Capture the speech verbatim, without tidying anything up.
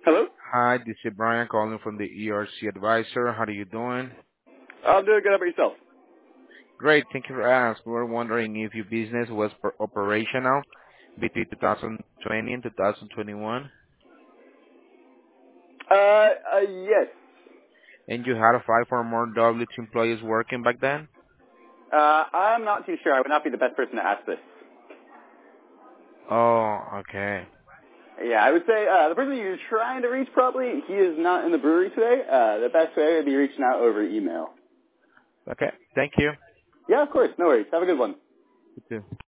Hello? Hi, this is Brian calling from the E R C Advisor. How are you doing? I'm doing good. How about yourself? Great, thank you for asking. We were wondering if your business was per- operational between two thousand twenty and two thousand twenty-one, Uh, uh, yes. and you had five or more W two employees working back then? Uh, I'm not too sure. I would not be the best person to ask this. Oh, okay. Yeah, I would say uh, the person you're trying to reach probably, he is not in the brewery today. Uh, the best way would be reaching out over email. Okay, thank you. Yeah, of course. No worries. Have a good one. You too.